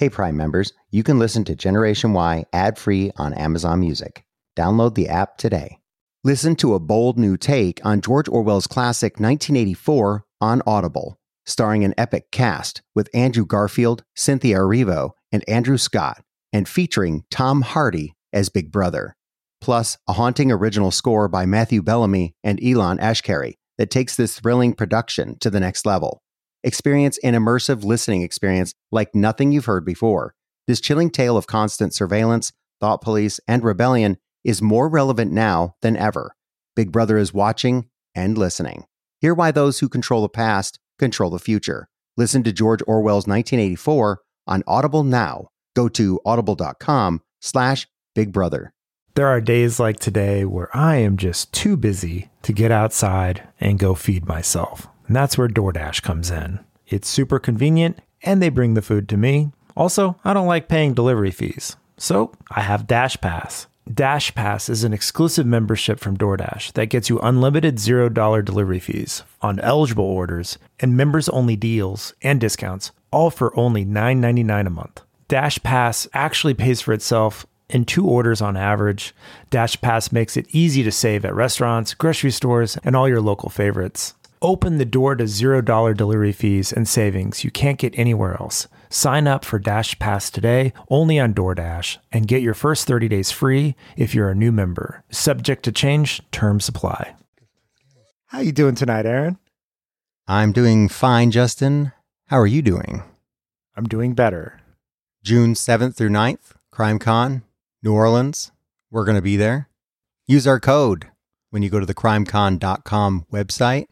Hey Prime members, you can listen to Generation Y ad-free on Amazon Music. Download the app today. Listen to a bold new take on George Orwell's classic 1984 on Audible, starring an epic cast with Andrew Garfield, Cynthia Erivo, and Andrew Scott, and featuring Tom Hardy as Big Brother. Plus, a haunting original score by Matthew Bellamy and Elon Ashkari that takes this thrilling production to the next level. Experience an immersive listening experience like nothing you've heard before. This chilling tale of constant surveillance, thought police, and rebellion is more relevant now than ever. Big Brother is watching and listening. Hear why those who control the past control the future. Listen to George Orwell's 1984 on Audible now. Go to audible.com/Big Brother. There are days like today where I am just too busy to get outside and go feed myself. And that's where DoorDash comes in. It's super convenient and they bring the food to me. Also, I don't like paying delivery fees. So I have Dash Pass. Dash Pass is an exclusive membership from DoorDash that gets you unlimited $0 delivery fees on eligible orders and members-only deals and discounts, all for only $9.99 a month. Dash Pass actually pays for itself in 2 orders on average. Dash Pass makes it easy to save at restaurants, grocery stores, and all your local favorites. Open the door to $0 delivery fees and savings you can't get anywhere else. Sign up for Dash Pass today, only on DoorDash, and get your first 30 days free if you're a new member. Subject to change, terms apply. How you doing tonight, Aaron? I'm doing fine, Justin. How are you doing? I'm doing better. June 7th through 9th, CrimeCon, New Orleans. We're going to be there. Use our code when you go to the crimecon.com website,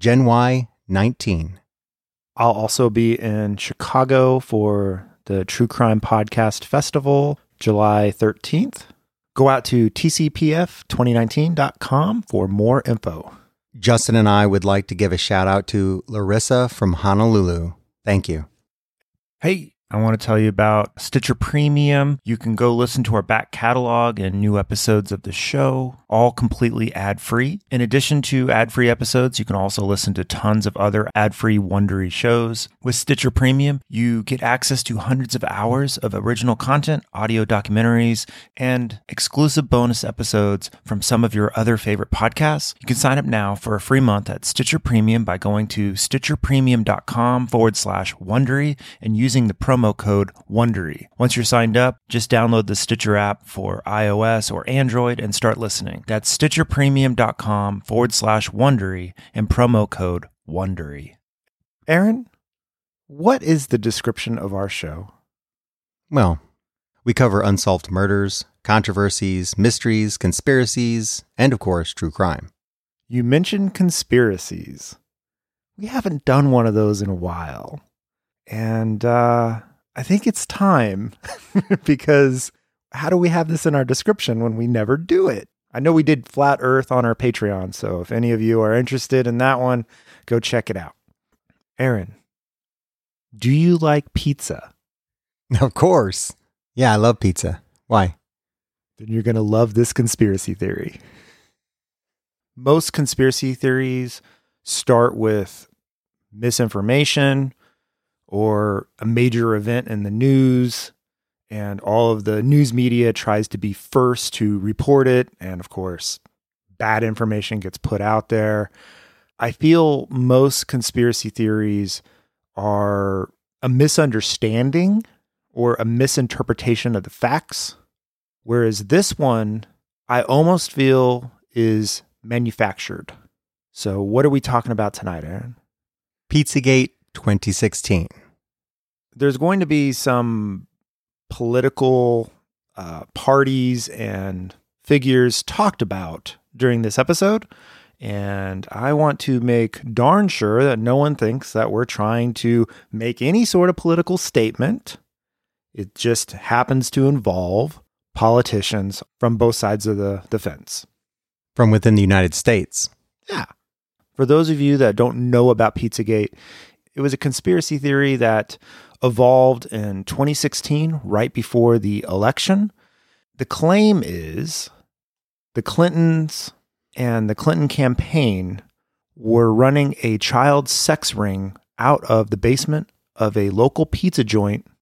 GenY19. I'll also be in Chicago for the True Crime Podcast Festival, July 13th. Go out to tcpf2019.com for more info. Justin and I would like to give a shout out to Larissa from Honolulu. Thank you. Hey, I want to tell you about Stitcher Premium. You can go listen to our back catalog and new episodes of the show, all completely ad-free. In addition to ad-free episodes, you can also listen to tons of other ad-free Wondery shows. With Stitcher Premium, you get access to hundreds of hours of original content, audio documentaries, and exclusive bonus episodes from some of your other favorite podcasts. You can sign up now for a free month at Stitcher Premium by going to stitcherpremium.com/Wondery and using the promo code WONDERY. Once you're signed up, just download the Stitcher app for iOS or Android and start listening. That's stitcherpremium.com/Wondery and promo code WONDERY. Aaron, what is the description of our show? Well, we cover unsolved murders, controversies, mysteries, conspiracies, and of course, true crime. You mentioned conspiracies. We haven't done one of those in a while. And I think it's time because how do we have this in our description when we never do it? I know we did Flat Earth on our Patreon, so if any of you are interested in that one, go check it out. Aaron, do you like pizza? Of course. Yeah, I love pizza. Why? Then you're going to love this conspiracy theory. Most conspiracy theories start with misinformation or a major event in the news, and all of the news media tries to be first to report it. And of course, bad information gets put out there. I feel most conspiracy theories are a misunderstanding or a misinterpretation of the facts, whereas this one, I almost feel is manufactured. So what are we talking about tonight, Aaron? Pizzagate 2016. There's going to be some political parties and figures talked about during this episode, and I want to make darn sure that no one thinks that we're trying to make any sort of political statement. It just happens to involve politicians from both sides of the fence. From within the United States. Yeah. For those of you that don't know about Pizzagate, it was a conspiracy theory that evolved in 2016, right before the election. The claim is the Clintons and the Clinton campaign were running a child sex ring out of the basement of a local pizza joint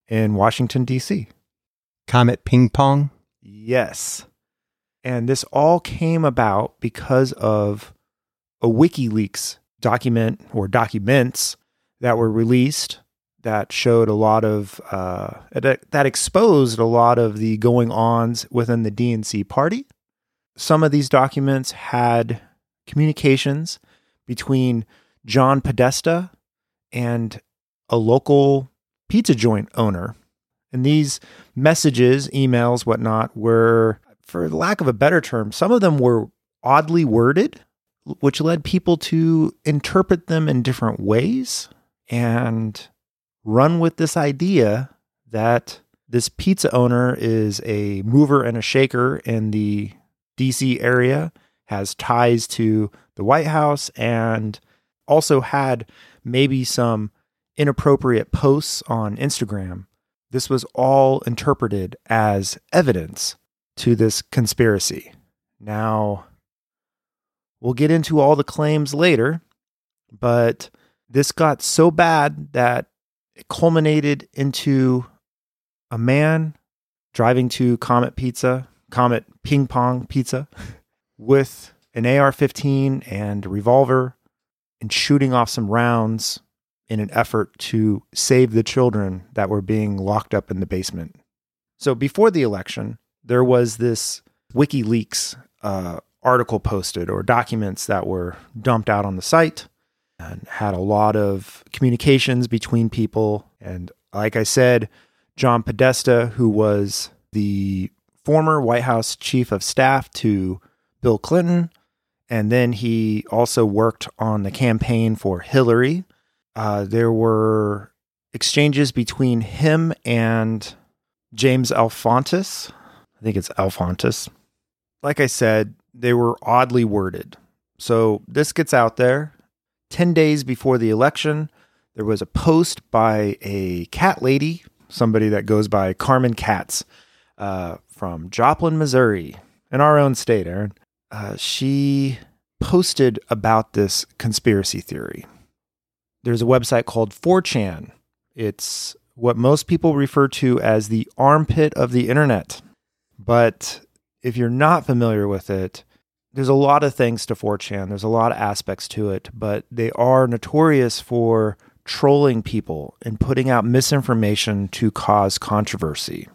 in Washington, D.C. Comet Ping Pong? Yes. And this all came about because of a WikiLeaks document or documents that were released that showed a lot of, that exposed a lot of the going-ons within the DNC party. Some of these documents had communications between John Podesta and a local pizza joint owner. And these messages, emails, whatnot, were, for lack of a better term, some of them were oddly worded, which led people to interpret them in different ways and run with this idea that this pizza owner is a mover and a shaker in the DC area, has ties to the White House, and also had maybe some inappropriate posts on Instagram. This was all interpreted as evidence to this conspiracy. Now, we'll get into all the claims later, but this got so bad that it culminated into a man driving to Comet Ping Pong Pizza, with an AR-15 and a revolver and shooting off some rounds in an effort to save the children that were being locked up in the basement. So before the election, there was this WikiLeaks article posted, or documents that were dumped out on the site, and had a lot of communications between people. And like I said, John Podesta, who was the former White House chief of staff to Bill Clinton, and then he also worked on the campaign for Hillary. There were exchanges between him and James Alefantis. I think it's Alefantis. Like I said, they were oddly worded. So this gets out there. 10 days before the election, there was a post by a cat lady, somebody that goes by Carmen Katz, from Joplin, Missouri, in our own state, Aaron. She posted about this conspiracy theory. There's a website called 4chan. It's what most people refer to as the armpit of the internet. But if you're not familiar with it, there's a lot of things to 4chan. There's a lot of aspects to it, but they are notorious for trolling people and putting out misinformation to cause controversy.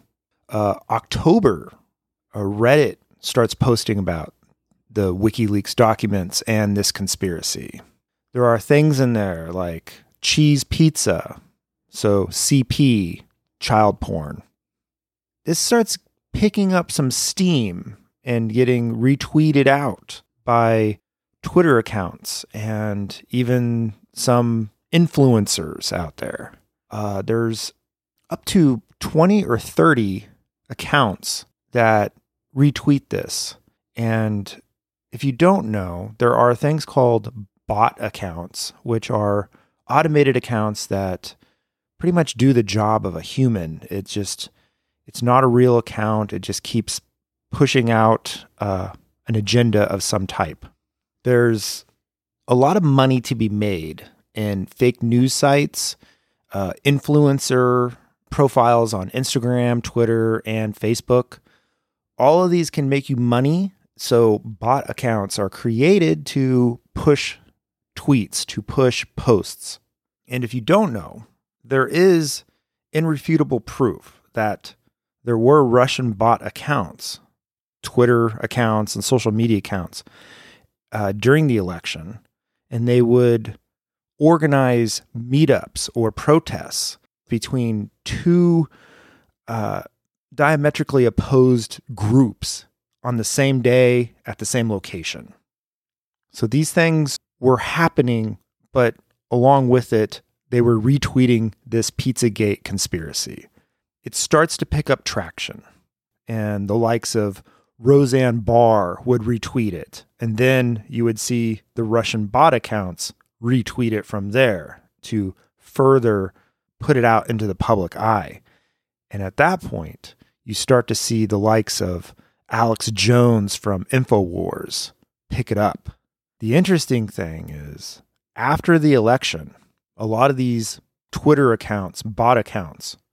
October, Reddit starts posting about the WikiLeaks documents and this conspiracy. There are things in there like cheese pizza, so CP, child porn. This starts picking up some steam and getting retweeted out by Twitter accounts and even some influencers out there. There's up to 20 or 30 accounts that retweet this. And if you don't know, there are things called bot accounts, which are automated accounts that pretty much do the job of a human. It's not a real account. It just keeps pushing out an agenda of some type. There's a lot of money to be made in fake news sites, influencer profiles on Instagram, Twitter, and Facebook. All of these can make you money. So bot accounts are created to push tweets, to push posts. And if you don't know, there is irrefutable proof that there were Russian bot accounts, Twitter accounts, and social media accounts during the election, and they would organize meetups or protests between two diametrically opposed groups on the same day at the same location. So these things were happening, but along with it, they were retweeting this Pizzagate conspiracy. It starts to pick up traction, and the likes of Roseanne Barr would retweet it. And then you would see the Russian bot accounts retweet it from there to further put it out into the public eye. And at that point, you start to see the likes of Alex Jones from InfoWars pick it up. The interesting thing is, after the election, a lot of these Twitter accounts, bot accounts,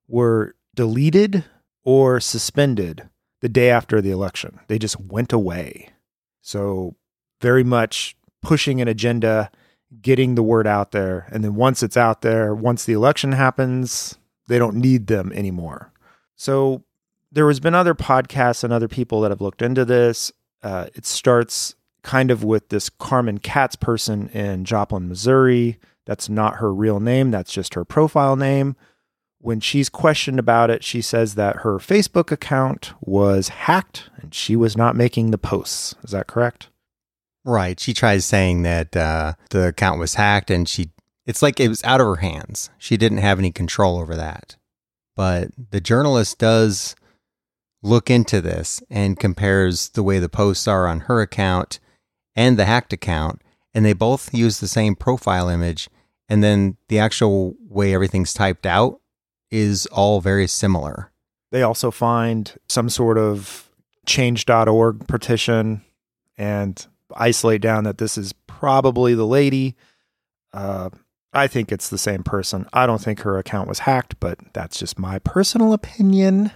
were deleted or suspended the day after the election. They just went away. So very much pushing an agenda, getting the word out there. And then once it's out there, once the election happens, they don't need them anymore. So there has been other podcasts and other people that have looked into this. It starts kind of with this Carmen Katz person in Joplin, Missouri. That's not her real name. That's just her profile name. When she's questioned about it, she says that her Facebook account was hacked and she was not making the posts. Is that correct? Right. She tries saying that the account was hacked and it's like it was out of her hands. She didn't have any control over that. But the journalist does look into this and compares the way the posts are on her account and the hacked account, and they both use the same profile image, and then the actual way everything's typed out is all very similar. They also find some sort of change.org petition and isolate down that this is probably the lady. I think it's the same person. I don't think her account was hacked, but that's just my personal opinion.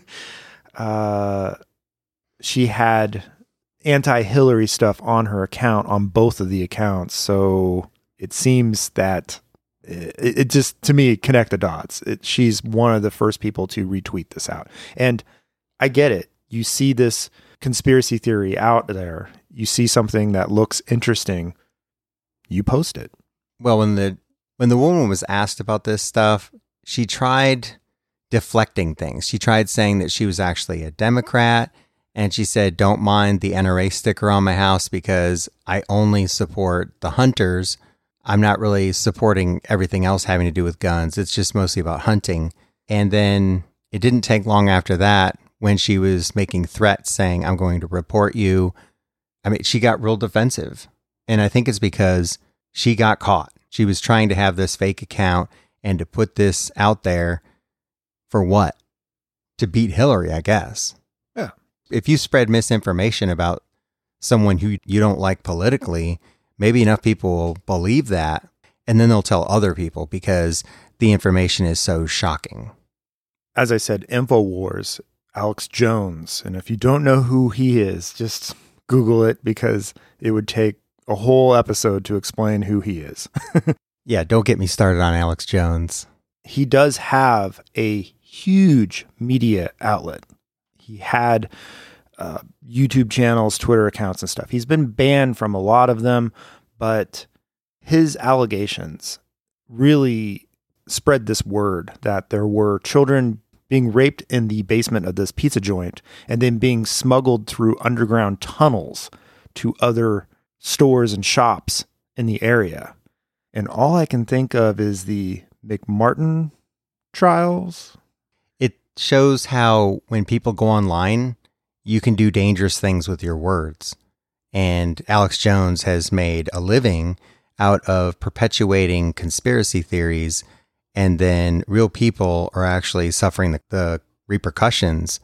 She had anti-Hillary stuff on her account on both of the accounts. So it seems that it just, to me, connect the dots. She's one of the first people to retweet this out. And I get it. You see this conspiracy theory out there. You see something that looks interesting. You post it. Well, when the woman was asked about this stuff, she tried deflecting things. She tried saying that she was actually a Democrat, and she said, don't mind the NRA sticker on my house because I only support the hunters. I'm not really supporting everything else having to do with guns. It's just mostly about hunting. And then it didn't take long after that when she was making threats saying, I'm going to report you. I mean, she got real defensive. And I think it's because she got caught. She was trying to have this fake account and to put this out there for what? To beat Hillary, I guess. Yeah. If you spread misinformation about someone who you don't like politically, maybe enough people will believe that, and then they'll tell other people because the information is so shocking. As I said, InfoWars, Alex Jones. And if you don't know who he is, just Google it because it would take a whole episode to explain who he is. Yeah, don't get me started on Alex Jones. He does have a huge media outlet. He had YouTube channels, Twitter accounts and stuff. He's been banned from a lot of them, but his allegations really spread this word that there were children being raped in the basement of this pizza joint and then being smuggled through underground tunnels to other stores and shops in the area. And all I can think of is the McMartin trials. It shows how when people go online, you can do dangerous things with your words. And Alex Jones has made a living out of perpetuating conspiracy theories, and then real people are actually suffering the repercussions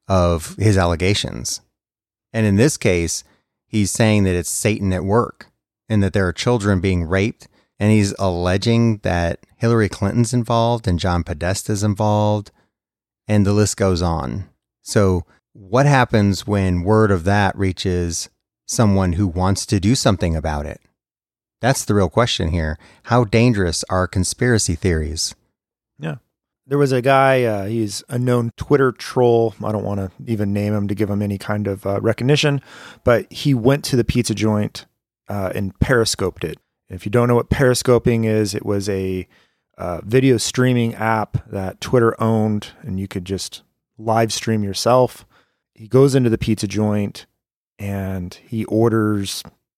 of his allegations. And in this case, he's saying that it's Satan at work and that there are children being raped. And he's alleging that Hillary Clinton's involved and John Podesta's involved, and the list goes on. So what happens when word of that reaches someone who wants to do something about it? That's the real question here. How dangerous are conspiracy theories? Yeah. There was a guy, he's a known Twitter troll. I don't want to even name him to give him any kind of recognition, but he went to the pizza joint and periscoped it. If you don't know what periscoping is, it was a video streaming app that Twitter owned, and you could just live stream yourself. He goes into the pizza joint and he orders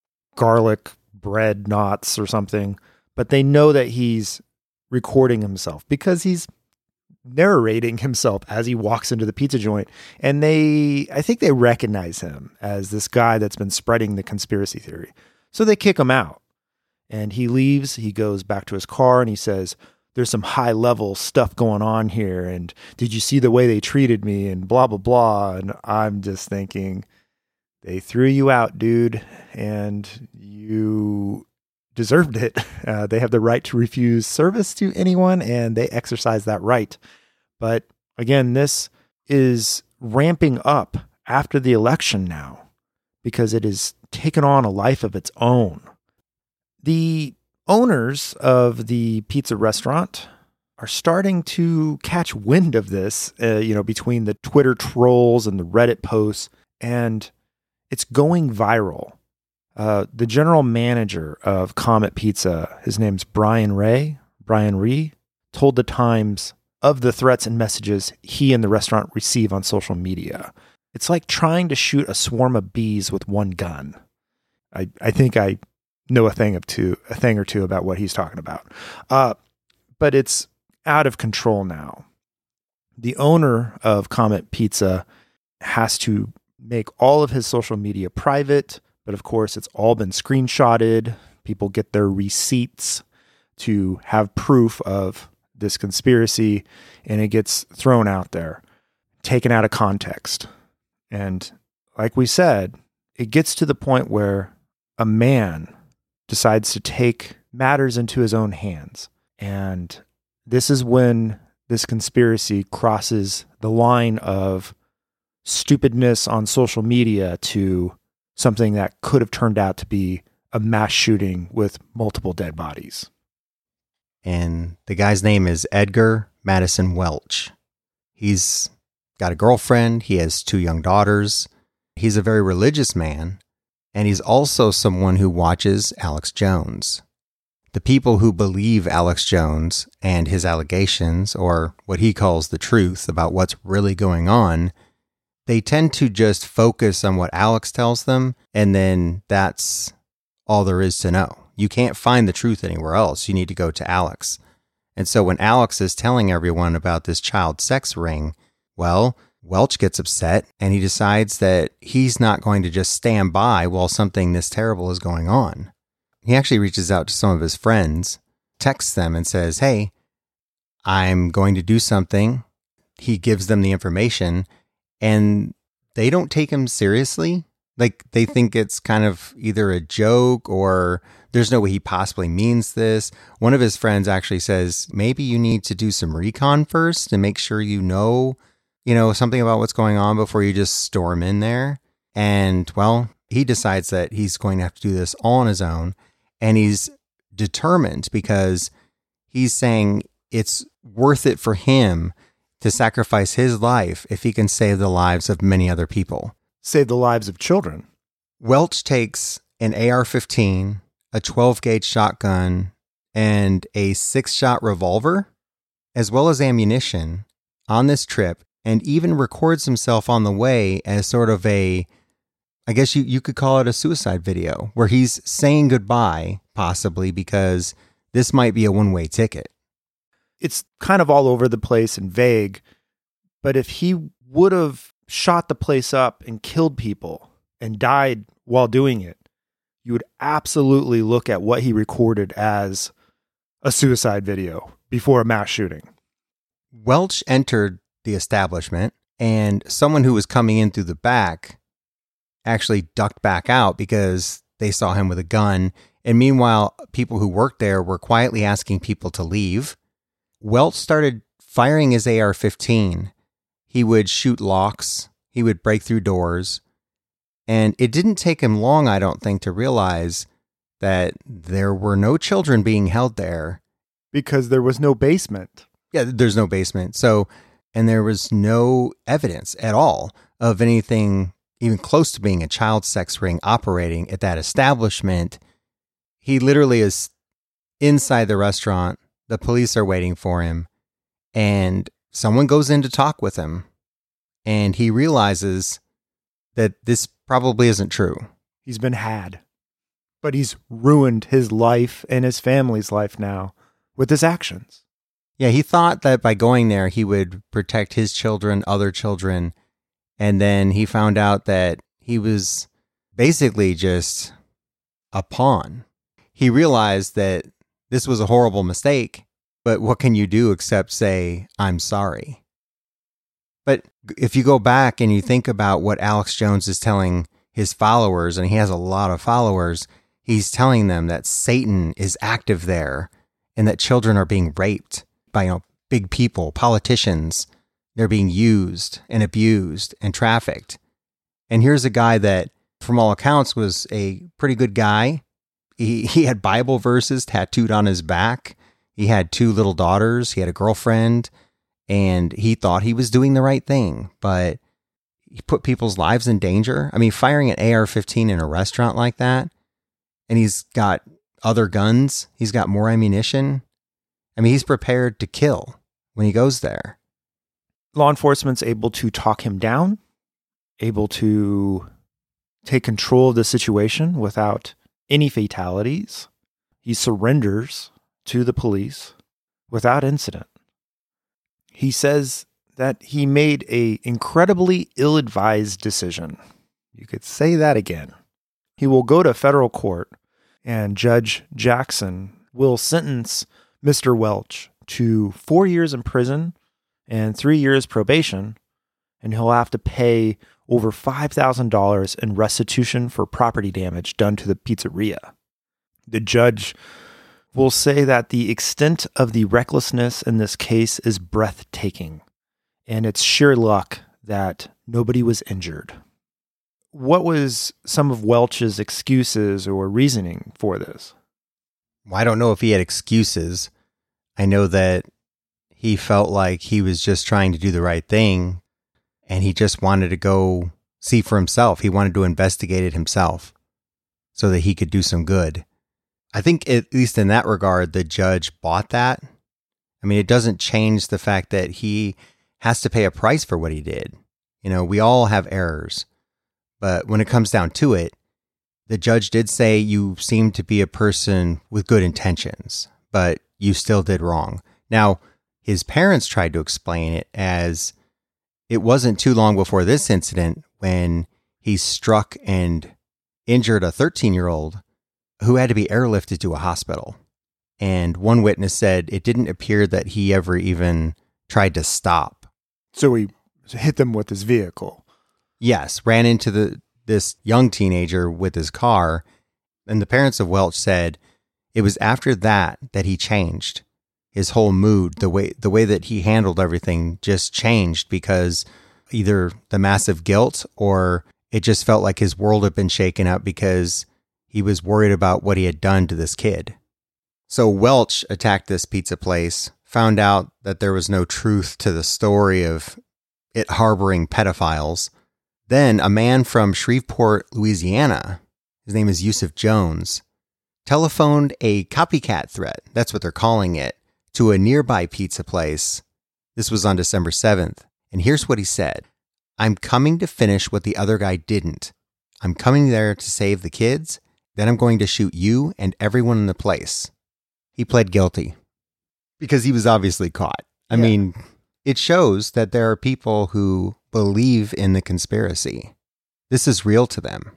garlic bread knots or something, but they know that he's recording himself because he's narrating himself as he walks into the pizza joint. And I think they recognize him as this guy that's been spreading the conspiracy theory. So they kick him out. And he leaves, he goes back to his car and he says, there's some high level stuff going on here. And did you see the way they treated me and blah, blah, blah. And I'm just thinking, they threw you out, dude, and you deserved it. They have the right to refuse service to anyone and they exercise that right. But again, this is ramping up after the election now because it has taken on a life of its own. The owners of the pizza restaurant are starting to catch wind of this, between the Twitter trolls and the Reddit posts, and it's going viral. The general manager of Comet Pizza, his name's Brian Rhee, told the Times of the threats and messages he and the restaurant receive on social media. It's like trying to shoot a swarm of bees with one gun. I think I know a thing or two about what he's talking about. But it's out of control now. The owner of Comet Pizza has to make all of his social media private, but of course it's all been screenshotted. People get their receipts to have proof of this conspiracy, and it gets thrown out there, taken out of context. And like we said, it gets to the point where a man decides to take matters into his own hands. And this is when this conspiracy crosses the line of stupidness on social media to something that could have turned out to be a mass shooting with multiple dead bodies. And the guy's name is Edgar Madison Welch. He's got a girlfriend. He has 2 young daughters. He's a very religious man. And he's also someone who watches Alex Jones. The people who believe Alex Jones and his allegations, or what he calls the truth about what's really going on, they tend to just focus on what Alex tells them, and then that's all there is to know. You can't find the truth anywhere else. You need to go to Alex. And so when Alex is telling everyone about this child sex ring, well, Welch gets upset and he decides that he's not going to just stand by while something this terrible is going on. He actually reaches out to some of his friends, texts them and says, "Hey, I'm going to do something." He gives them the information and they don't take him seriously. Like, they think it's kind of either a joke or there's no way he possibly means this. One of his friends actually says, maybe you need to do some recon first and make sure you know something about what's going on before you just storm in there. And, well, he decides that he's going to have to do this all on his own. And he's determined because he's saying it's worth it for him to sacrifice his life if he can save the lives of many other people. Save the lives of children. Welch takes an AR-15, a 12-gauge shotgun, and a 6-shot revolver, as well as ammunition, on this trip, and even records himself on the way as sort of I guess you could call it a suicide video, where he's saying goodbye, possibly, because this might be a one-way ticket. It's kind of all over the place and vague, but if he would have shot the place up and killed people and died while doing it, you would absolutely look at what he recorded as a suicide video before a mass shooting. Welch entered the establishment, and someone who was coming in through the back actually ducked back out because they saw him with a gun. And meanwhile, people who worked there were quietly asking people to leave. Welch started firing his AR-15. He would shoot locks. He would break through doors. And it didn't take him long, I don't think, to realize that there were no children being held there. Because there was no basement. Yeah, there's no basement. And there was no evidence at all of anything even close to being a child sex ring operating at that establishment. He literally is inside the restaurant. The police are waiting for him. And someone goes in to talk with him. And he realizes that this probably isn't true. He's been had. But he's ruined his life and his family's life now with his actions. Yeah, he thought that by going there, he would protect his children, other children. And then he found out that he was basically just a pawn. He realized that this was a horrible mistake, but what can you do except say, I'm sorry? But if you go back and you think about what Alex Jones is telling his followers, and he has a lot of followers, he's telling them that Satan is active there and that children are being raped by big people, politicians. They're being used and abused and trafficked. And here's a guy that, from all accounts, was a pretty good guy. He had Bible verses tattooed on his back. He had 2 little daughters. He had a girlfriend. And he thought he was doing the right thing. But he put people's lives in danger. I mean, firing an AR-15 in a restaurant like that. And he's got other guns. He's got more ammunition. I mean, he's prepared to kill when he goes there. Law enforcement's able to talk him down, able to take control of the situation without any fatalities. He surrenders to the police without incident. He says that he made an incredibly ill-advised decision. You could say that again. He will go to federal court, and Judge Jackson will sentence Mr. Welch to 4 years in prison and 3 years probation, and he'll have to pay over $5,000 in restitution for property damage done to the pizzeria. The judge will say that the extent of the recklessness in this case is breathtaking, and it's sheer luck that nobody was injured. What was some of Welch's excuses or reasoning for this? Well, I don't know if he had excuses. I know that he felt like he was just trying to do the right thing, and he just wanted to go see for himself. He wanted to investigate it himself so that he could do some good. I think, at least in that regard, the judge bought that. I mean, it doesn't change the fact that he has to pay a price for what he did. You know, we all have errors. But when it comes down to it, the judge did say you seem to be a person with good intentions, but you still did wrong. Now, his parents tried to explain it as it wasn't too long before this incident when he struck and injured a 13-year-old who had to be airlifted to a hospital. And one witness said it didn't appear that he ever even tried to stop. So he hit them with his vehicle. Yes, ran into this young teenager with his car. And the parents of Welch said it was after that he changed. His whole mood, the way that he handled everything just changed because either the massive guilt or it just felt like his world had been shaken up because he was worried about what he had done to this kid. So Welch attacked this pizza place, found out that there was no truth to the story of it harboring pedophiles. Then a man from Shreveport, Louisiana, his name is Yusuf Jones, telephoned a copycat threat, that's what they're calling it, to a nearby pizza place. This was on December 7th. And here's what he said. I'm coming to finish what the other guy didn't. I'm coming there to save the kids. Then I'm going to shoot you and everyone in the place. He pled guilty because he was obviously caught. I mean, it shows that there are people who believe in the conspiracy. This is real to them.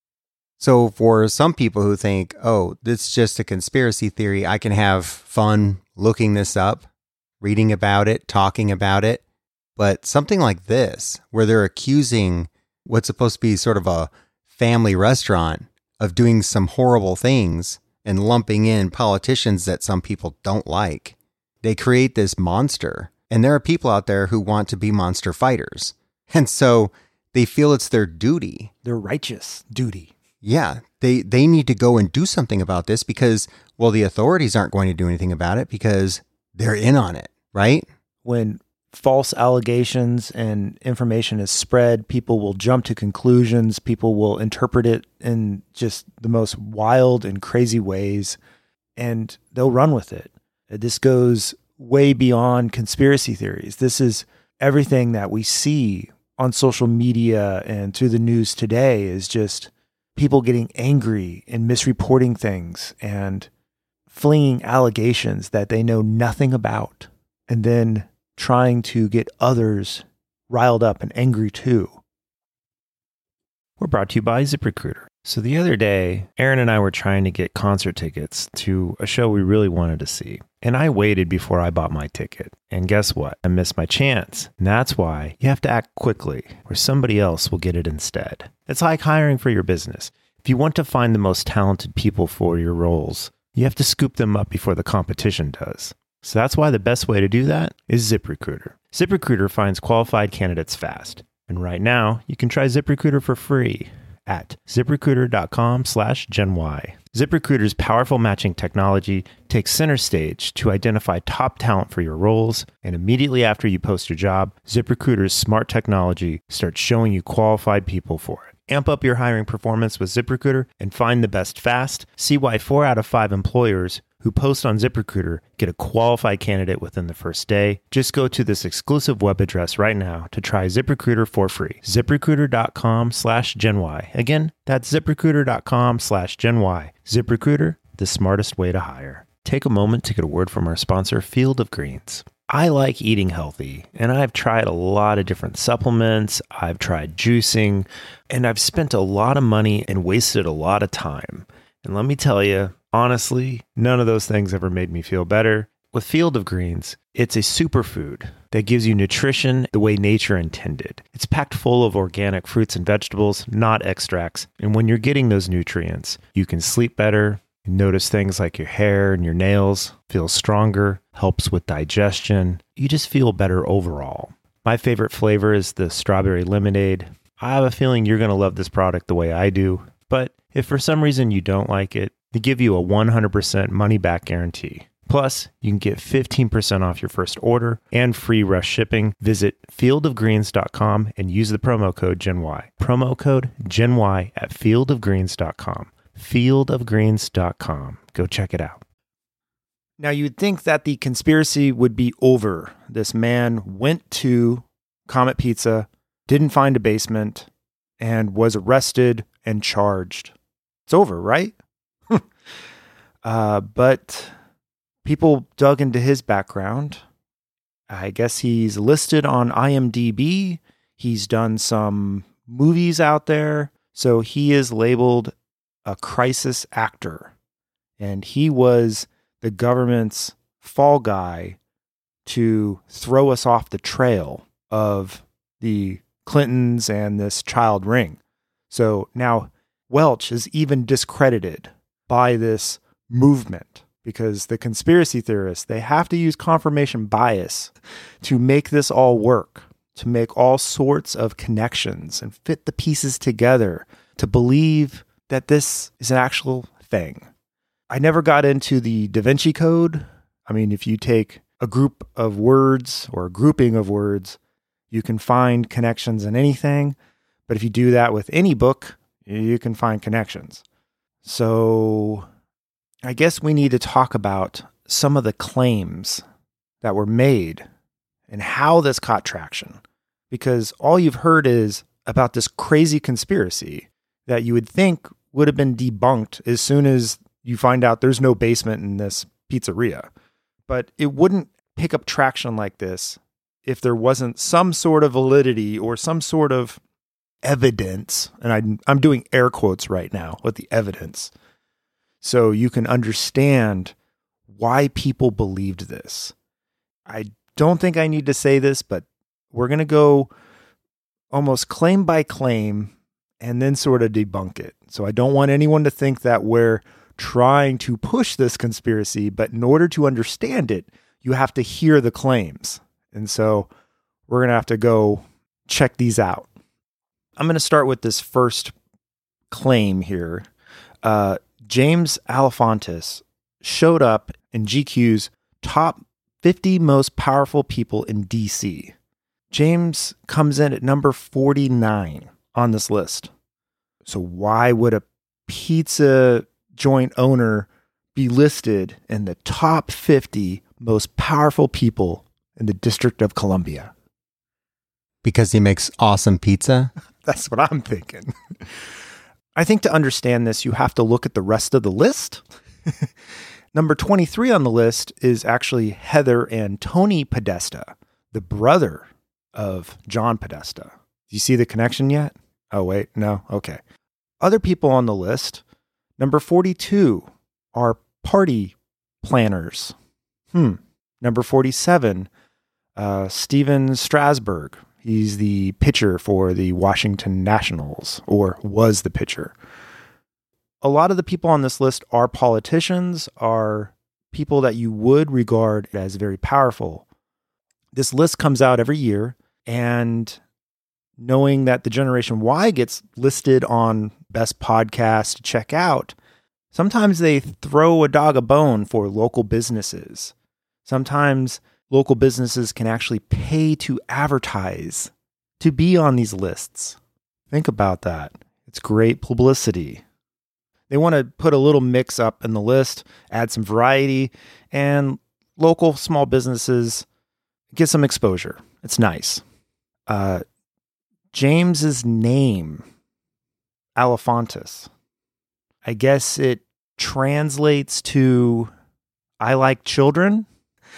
So for some people who think, oh, this is just a conspiracy theory, I can have fun looking this up, reading about it, talking about it. But something like this, where they're accusing what's supposed to be sort of a family restaurant of doing some horrible things and lumping in politicians that some people don't like, they create this monster. And there are people out there who want to be monster fighters. And so they feel it's their duty. Their righteous duty. Yeah, they need to go and do something about this because, well, the authorities aren't going to do anything about it because they're in on it, right? When false allegations and information is spread, people will jump to conclusions. People will interpret it in just the most wild and crazy ways, and they'll run with it. This goes way beyond conspiracy theories. This is everything that we see on social media and through the news today is just people getting angry and misreporting things and flinging allegations that they know nothing about, and then trying to get others riled up and angry too. We're brought to you by ZipRecruiter. So the other day, Aaron and I were trying to get concert tickets to a show we really wanted to see. And I waited before I bought my ticket. And guess what? I missed my chance. And that's why you have to act quickly, or somebody else will get it instead. It's like hiring for your business. If you want to find the most talented people for your roles, you have to scoop them up before the competition does. So that's why the best way to do that is ZipRecruiter. ZipRecruiter finds qualified candidates fast. And right now, you can try ZipRecruiter for free at ZipRecruiter.com/GenY. ZipRecruiter's powerful matching technology takes center stage to identify top talent for your roles. And immediately after you post your job, ZipRecruiter's smart technology starts showing you qualified people for it. Amp up your hiring performance with ZipRecruiter and find the best fast. See why 4 out of 5 employers who post on ZipRecruiter get a qualified candidate within the first day. Just go to this exclusive web address right now to try ZipRecruiter for free. ZipRecruiter.com/GenY. Again, that's ZipRecruiter.com/GenY. ZipRecruiter, the smartest way to hire. Take a moment to get a word from our sponsor, Field of Greens. I like eating healthy, and I've tried a lot of different supplements. I've tried juicing, and I've spent a lot of money and wasted a lot of time. And let me tell you, honestly, none of those things ever made me feel better. With Field of Greens, it's a superfood that gives you nutrition the way nature intended. It's packed full of organic fruits and vegetables, not extracts. And when you're getting those nutrients, you can sleep better. Notice things like your hair and your nails feel stronger, helps with digestion. You just feel better overall. My favorite flavor is the strawberry lemonade. I have a feeling you're going to love this product the way I do. But if for some reason you don't like it, they give you a 100% money-back guarantee. Plus, you can get 15% off your first order and free rush shipping. Visit fieldofgreens.com and use the promo code GenY. Promo code GenY at fieldofgreens.com. fieldofgreens.com. Go check it out. Now, you'd think that the conspiracy would be over. This man went to Comet Pizza, didn't find a basement, and was arrested and charged. It's over, right? But people dug into his background. I guess he's listed on IMDb. He's done some movies out there. So he is labeled a crisis actor, and he was the government's fall guy to throw us off the trail of the Clintons and this child ring. So now Welch is even discredited by this movement because the conspiracy theorists, they have to use confirmation bias to make this all work, to make all sorts of connections and fit the pieces together to believe that this is an actual thing. I never got into the Da Vinci Code. I mean, if you take a group of words or a grouping of words, you can find connections in anything. But if you do that with any book, you can find connections. So I guess we need to talk about some of the claims that were made and how this caught traction. Because all you've heard is about this crazy conspiracy that you would think would have been debunked as soon as you find out there's no basement in this pizzeria. But it wouldn't pick up traction like this if there wasn't some sort of validity or some sort of evidence. And I'm doing air quotes right now with the evidence. So you can understand why people believed this. I don't think I need to say this, but we're going to go almost claim by claim and then sort of debunk it. So I don't want anyone to think that we're trying to push this conspiracy, but in order to understand it, you have to hear the claims. And so we're going to have to go check these out. I'm going to start with this first claim here. James Alefantis showed up in GQ's top 50 most powerful people in DC. James comes in at number 49 on this list. So why would a pizza joint owner be listed in the top 50 most powerful people in the District of Columbia? Because he makes awesome pizza? That's what I'm thinking. I think to understand this, you have to look at the rest of the list. Number 23 on the list is actually Heather and Tony Podesta, the brother of John Podesta. Do you see the connection yet? Oh, wait, no? Okay. Other people on the list, number 42, are party planners. Number 47, Steven Strasburg. He's the pitcher for the Washington Nationals, or was the pitcher. A lot of the people on this list are politicians, are people that you would regard as very powerful. This list comes out every year, and knowing that the Generation Y gets listed on best podcasts to check out, sometimes they throw a dog a bone for local businesses. Sometimes local businesses can actually pay to advertise to be on these lists. Think about that. It's great publicity. They want to put a little mix up in the list, add some variety, and local small businesses get some exposure. It's nice. James's name, Alefantis, I guess it translates to I like children.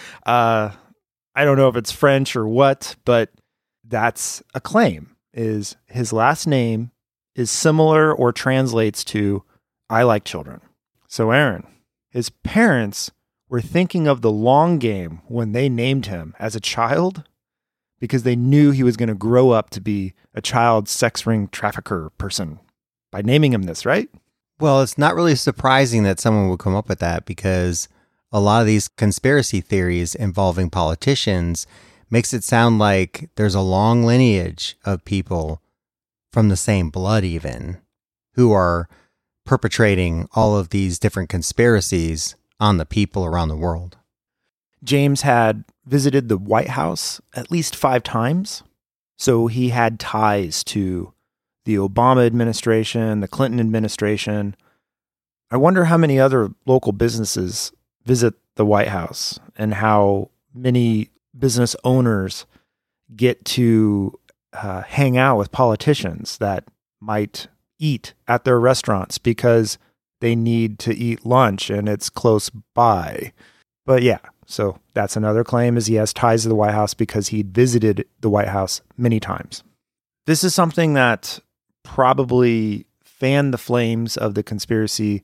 I don't know if it's French or what, but that's a claim. Is his last name is similar or translates to I like children. So Aaron, his parents were thinking of the long game when they named him as a child because they knew he was going to grow up to be a child sex ring trafficker person by naming him this, right? Well, it's not really surprising that someone would come up with that because a lot of these conspiracy theories involving politicians makes it sound like there's a long lineage of people from the same blood even who are perpetrating all of these different conspiracies on the people around the world. James had visited the White House at least 5 times, so he had ties to the Obama administration, the Clinton administration. I wonder how many other local businesses visit the White House and how many business owners get to hang out with politicians that might eat at their restaurants because they need to eat lunch and it's close by. But yeah, so that's another claim is he has ties to the White House because he'd visited the White House many times. This is something that probably fanned the flames of the conspiracy.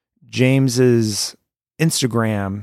James's Instagram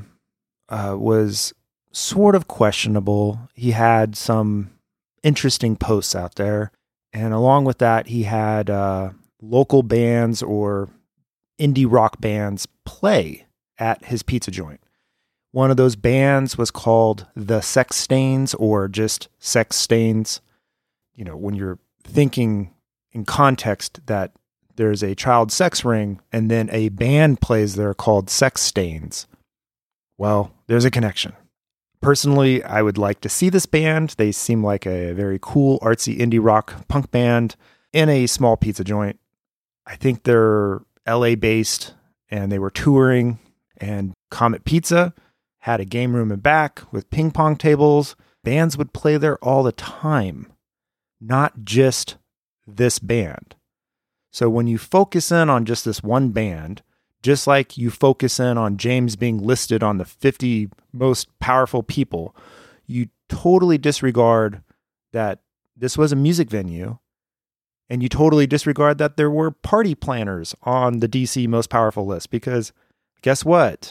was sort of questionable. He had some interesting posts out there. And along with that, he had local bands or indie rock bands play at his pizza joint. One of those bands was called The Sex Stains or just Sex Stains. You know, when you're thinking in context that there's a child sex ring and then a band plays there called Sex Stains, well, there's a connection. Personally, I would like to see this band. They seem like a very cool, artsy indie rock punk band in a small pizza joint. I think they're LA-based, and they were touring, and Comet Pizza had a game room in back with ping pong tables. Bands would play there all the time, not just this band. So when you focus in on just this one band, just like you focus in on James being listed on the 50 most powerful people, you totally disregard that this was a music venue, and you totally disregard that there were party planners on the DC most powerful list, because guess what?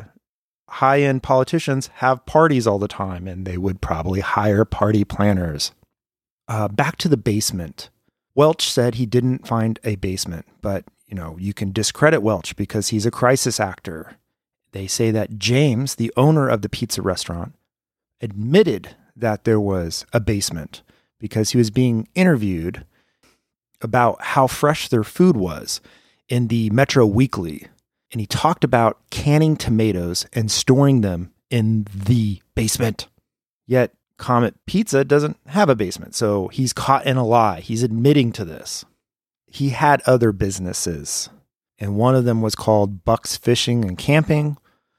High-end politicians have parties all the time, and they would probably hire party planners. Back to the basement. Welch said he didn't find a basement, but you can discredit Welch because he's a crisis actor. They say that James, the owner of the pizza restaurant, admitted that there was a basement because he was being interviewed about how fresh their food was in the Metro Weekly. And he talked about canning tomatoes and storing them in the basement. Yet Comet Pizza doesn't have a basement, so he's caught in a lie. He's admitting to this. He had other businesses, and one of them was called Buck's Fishing and Camping.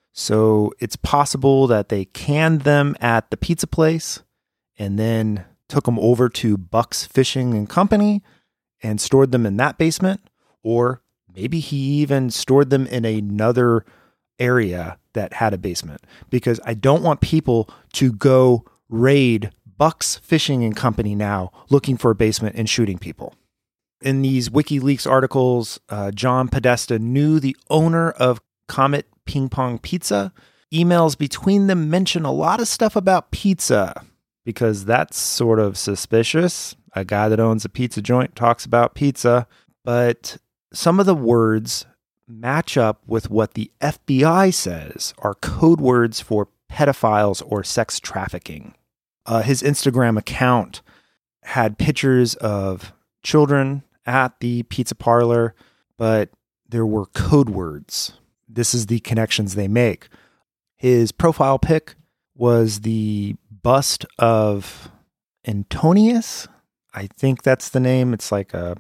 So it's possible that they canned them at the pizza place and then took them over to Buck's Fishing and Company and stored them in that basement. Or maybe he even stored them in another area that had a basement, because I don't want people to go raid Buck's Fishing and Company now looking for a basement and shooting people. In these WikiLeaks articles, John Podesta knew the owner of Comet Ping Pong Pizza. Emails between them mention a lot of stuff about pizza, because that's sort of suspicious. A guy that owns a pizza joint talks about pizza, but some of the words match up with what the FBI says are code words for pedophiles or sex trafficking. His Instagram account had pictures of children at the pizza parlor, but there were code words. This is the connections they make. His profile pic was the bust of Antonius. I think that's the name. It's like a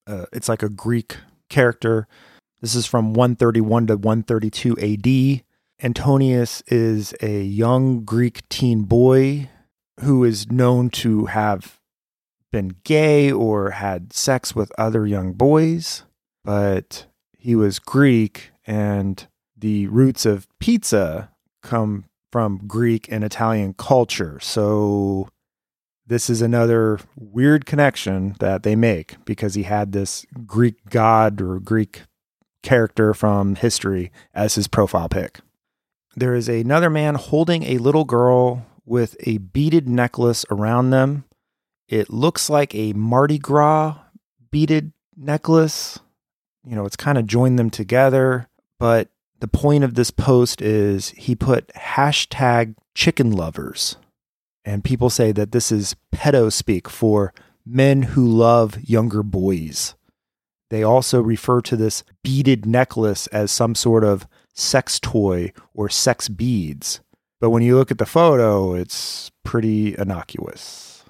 Greek character. This is from 131 to 132 AD. Antonius is a young Greek teen boy who is known to have been gay or had sex with other young boys, but he was Greek, and the roots of pizza come from Greek and Italian culture. So this is another weird connection that they make because he had this Greek god or Greek character from history as his profile pic. There is another man holding a little girl with a beaded necklace around them. It looks like a Mardi Gras beaded necklace. You know, it's kind of joined them together. But the point of this post is he put hashtag chicken lovers. And people say that this is pedo speak for men who love younger boys. They also refer to this beaded necklace as some sort of sex toy or sex beads. But when you look at the photo, it's pretty innocuous.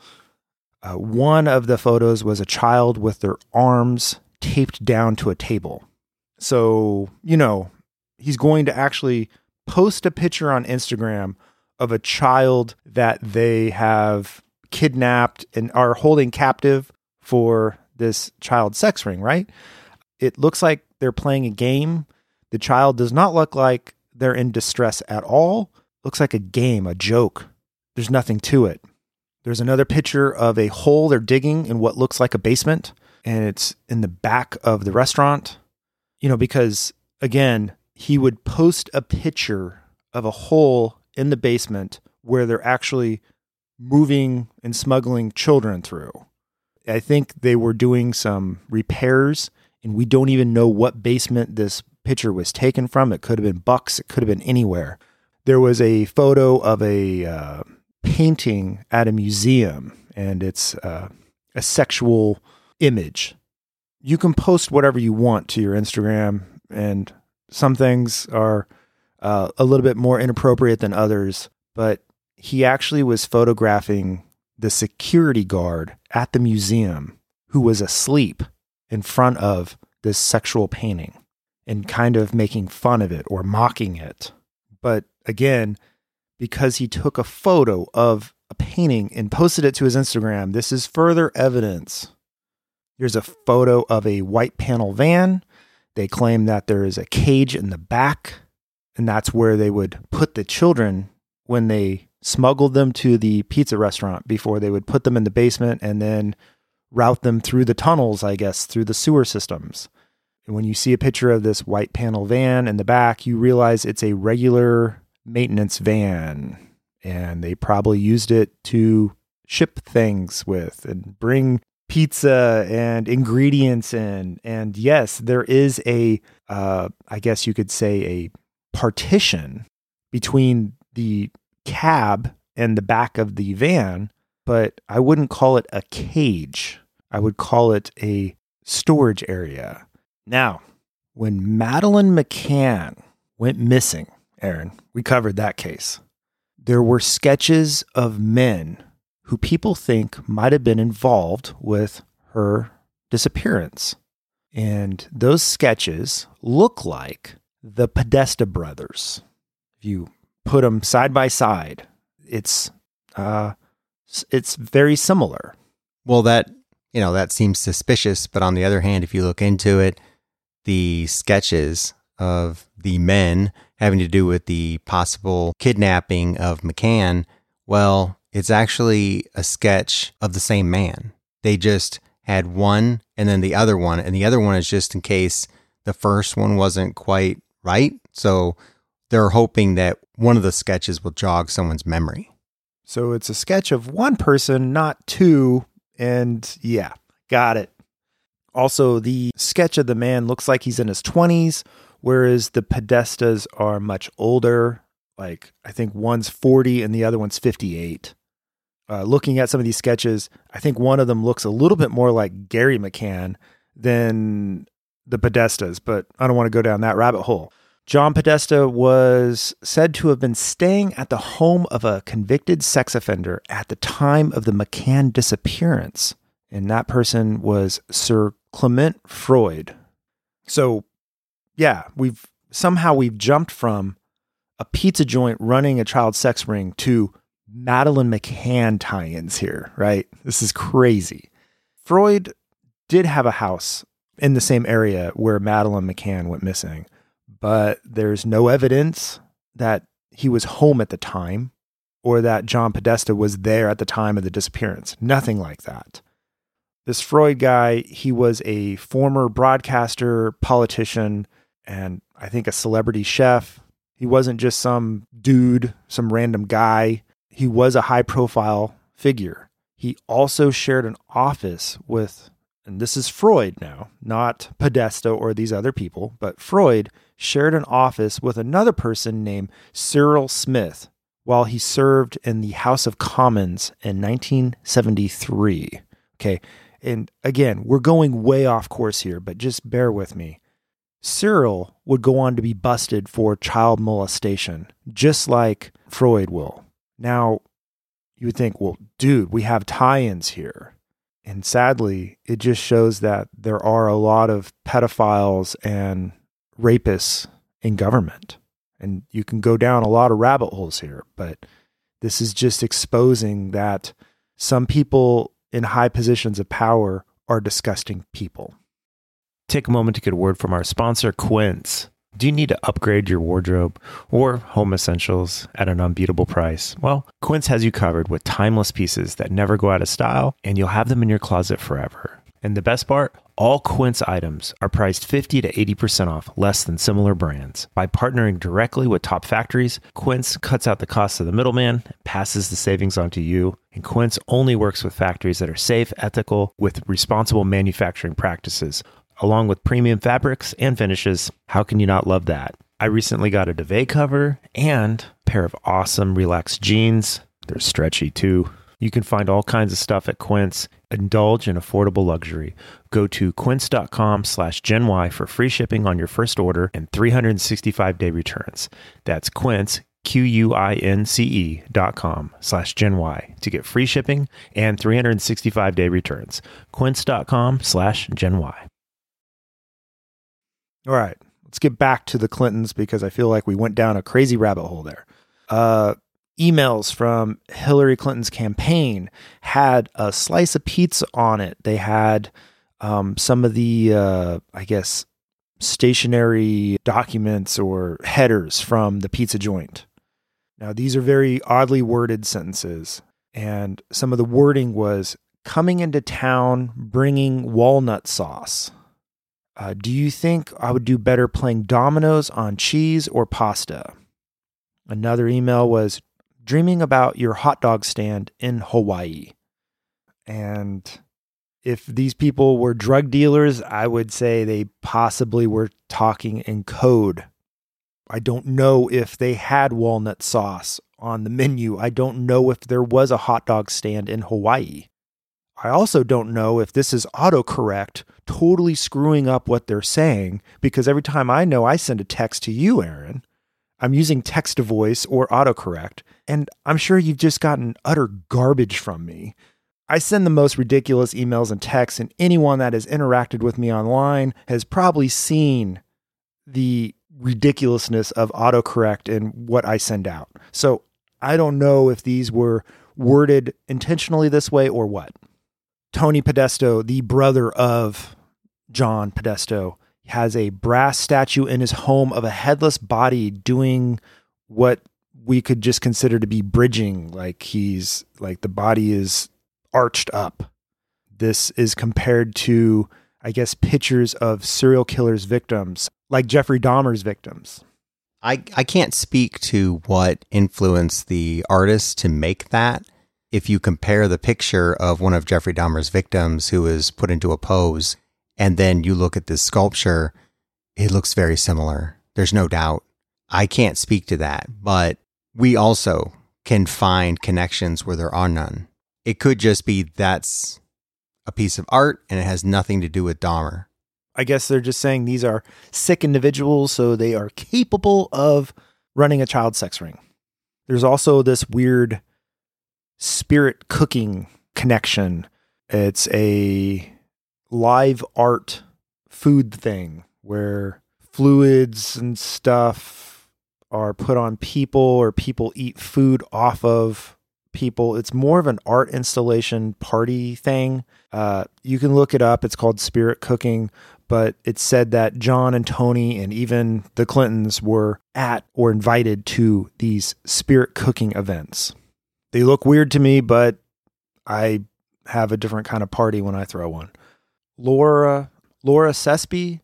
One of the photos was a child with their arms taped down to a table. So, you know, he's going to actually post a picture on Instagram of a child that they have kidnapped and are holding captive for this child sex ring, right? It looks like they're playing a game. The child does not look like they're in distress at all. Looks like a game, a joke. There's nothing to it. There's another picture of a hole they're digging in what looks like a basement, and it's in the back of the restaurant. You know, because, again, he would post a picture of a hole in the basement where they're actually moving and smuggling children through. I think they were doing some repairs, and we don't even know what basement this picture was taken from. It could have been Bucks. It could have been anywhere. There was a photo of a painting at a museum, and it's a sexual image. You can post whatever you want to your Instagram, and some things are a little bit more inappropriate than others, but he actually was photographing the security guard at the museum who was asleep in front of this sexual painting and kind of making fun of it or mocking it. But again, because he took a photo of a painting and posted it to his Instagram, this is further evidence. There's a photo of a white panel van. They claim that there is a cage in the back, and that's where they would put the children when they smuggled them to the pizza restaurant before they would put them in the basement and then route them through the tunnels, I guess, through the sewer systems. And when you see a picture of this white panel van in the back, you realize it's a regular maintenance van, and they probably used it to ship things with and bring pizza and ingredients in. And yes, there is a, I guess you could say, a partition between the cab and the back of the van, but I wouldn't call it a cage. I would call it a storage area. Now, when Madeleine McCann went missing, Aaron, we covered that case. There were sketches of men who people think might have been involved with her disappearance. And those sketches look like the Podesta brothers. If you put them side by side, it's very similar. Well, that seems suspicious, but on the other hand, if you look into it, the sketches of the men having to do with the possible kidnapping of McCann, well, it's actually a sketch of the same man. They just had one and then the other one, and the other one is just in case the first one wasn't quite right. So they're hoping that one of the sketches will jog someone's memory. So it's a sketch of one person, not two. And yeah, got it. Also, the sketch of the man looks like he's in his 20s, whereas the Podestas are much older. Like, I think one's 40 and the other one's 58. Looking at some of these sketches, I think one of them looks a little bit more like Gary McCann than the Podestas, but I don't want to go down that rabbit hole. John Podesta was said to have been staying at the home of a convicted sex offender at the time of the McCann disappearance, and that person was Sir Clement Freud. So, yeah, we've jumped from a pizza joint running a child sex ring to Madeleine McCann tie-ins here, right? This is crazy. Freud did have a house in the same area where Madeleine McCann went missing, but there's no evidence that he was home at the time or that John Podesta was there at the time of the disappearance. Nothing like that. This Freud guy, he was a former broadcaster, politician, and I think a celebrity chef. He wasn't just some dude, some random guy. He was a high-profile figure. He also shared an office with, and this is Freud now, not Podesta or these other people, but Freud shared an office with another person named Cyril Smith while he served in the House of Commons in 1973. Okay, and again, we're going way off course here, but just bear with me. Cyril would go on to be busted for child molestation, just like Freud will. Now, you would think, well, dude, we have tie-ins here. And sadly, it just shows that there are a lot of pedophiles and rapists in government. And you can go down a lot of rabbit holes here, but this is just exposing that some people in high positions of power are disgusting people. Take a moment to get a word from our sponsor, Quince. Do you need to upgrade your wardrobe or home essentials at an unbeatable price? Well, Quince has you covered with timeless pieces that never go out of style, and you'll have them in your closet forever. And the best part? All Quince items are priced 50 to 80% off less than similar brands. By partnering directly with top factories, Quince cuts out the cost of the middleman and passes the savings on to you. And Quince only works with factories that are safe, ethical, with responsible manufacturing practices, along with premium fabrics and finishes. How can you not love that? I recently got a duvet cover and a pair of awesome relaxed jeans. They're stretchy too. You can find all kinds of stuff at Quince. Indulge in affordable luxury. Go to quince.com/GenY for free shipping on your first order and 365-day returns. That's Quince, QUINCE.com/GenY to get free shipping and 365-day returns. Quince.com/GenY. All right, let's get back to the Clintons because I feel like we went down a crazy rabbit hole there. Emails from Hillary Clinton's campaign had a slice of pizza on it. They had some of the, stationary documents or headers from the pizza joint. Now, these are very oddly worded sentences, and some of the wording was, coming into town, bringing walnut sauce. Do you think I would do better playing dominoes on cheese or pasta? Another email was, dreaming about your hot dog stand in Hawaii. And if these people were drug dealers, I would say they possibly were talking in code. I don't know if they had walnut sauce on the menu. I don't know if there was a hot dog stand in Hawaii. I also don't know if this is autocorrect totally screwing up what they're saying, because every time I send a text to you, Aaron, I'm using text to voice or autocorrect, and I'm sure you've just gotten utter garbage from me. I send the most ridiculous emails and texts, and anyone that has interacted with me online has probably seen the ridiculousness of autocorrect in what I send out. So I don't know if these were worded intentionally this way or what. Tony Podesta, the brother of John Podesta, has a brass statue in his home of a headless body doing what we could just consider to be bridging, like the body is arched up. This is compared to, pictures of serial killers' victims, like Jeffrey Dahmer's victims. I can't speak to what influenced the artist to make that. If you compare the picture of one of Jeffrey Dahmer's victims who is put into a pose, and then you look at this sculpture, It looks very similar. There's no doubt. I can't speak to that, but we also can find connections where there are none. It could just be that's a piece of art and it has nothing to do with Dahmer. I guess they're just saying these are sick individuals, so they are capable of running a child sex ring. There's also this weird spirit cooking connection. It's a live art food thing where fluids and stuff are put on people or people eat food off of people. It's more of an art installation party thing. You can look it up. It's called spirit cooking, but it's said that John and Tony and even the Clintons were at or invited to these spirit cooking events. They look weird to me, but I have a different kind of party when I throw one. Laura Sespe,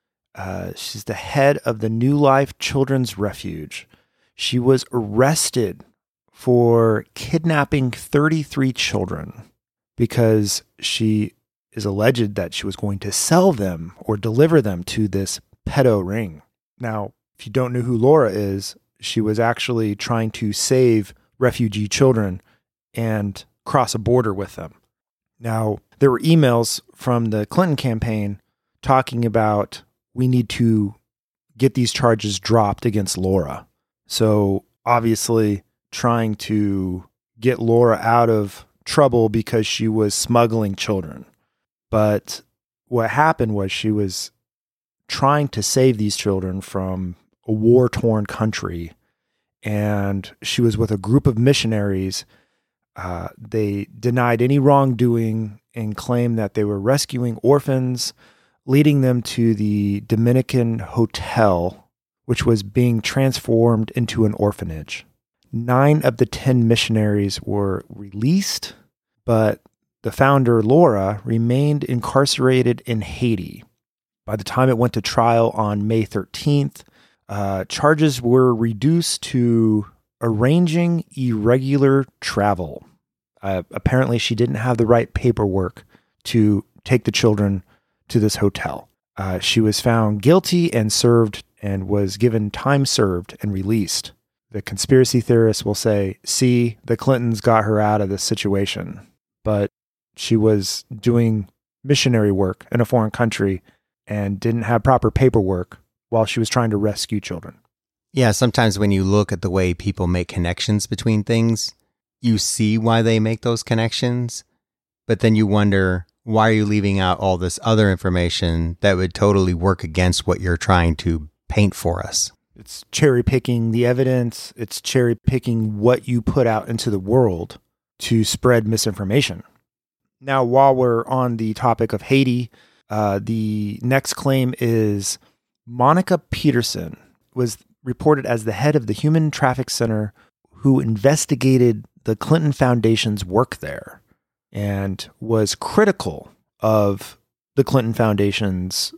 she's the head of the New Life Children's Refuge. She was arrested for kidnapping 33 children because she is alleged that she was going to sell them or deliver them to this pedo ring. Now, if you don't know who Laura is, she was actually trying to save refugee children and cross a border with them. Now, there were emails from the Clinton campaign talking about we need to get these charges dropped against Laura. So obviously trying to get Laura out of trouble because she was smuggling children. But what happened was she was trying to save these children from a war-torn country, and she was with a group of missionaries. They denied any wrongdoing and claimed that they were rescuing orphans, leading them to the Dominican hotel, which was being transformed into an orphanage. 9 of the 10 missionaries were released, but the founder, Laura, remained incarcerated in Haiti. By the time it went to trial on May 13th, charges were reduced to arranging irregular travel. Apparently, she didn't have the right paperwork to take the children to this hotel. She was found guilty and served and was given time served and released. The conspiracy theorists will say, see, the Clintons got her out of this situation. But she was doing missionary work in a foreign country and didn't have proper paperwork while she was trying to rescue children. Yeah, sometimes when you look at the way people make connections between things, you see why they make those connections, but then you wonder, why are you leaving out all this other information that would totally work against what you're trying to paint for us? It's cherry picking the evidence. It's cherry picking what you put out into the world to spread misinformation. Now, while we're on the topic of Haiti, the next claim is Monica Peterson was reported as the head of the Human Traffic Center who investigated the Clinton Foundation's work there and was critical of the Clinton Foundation's,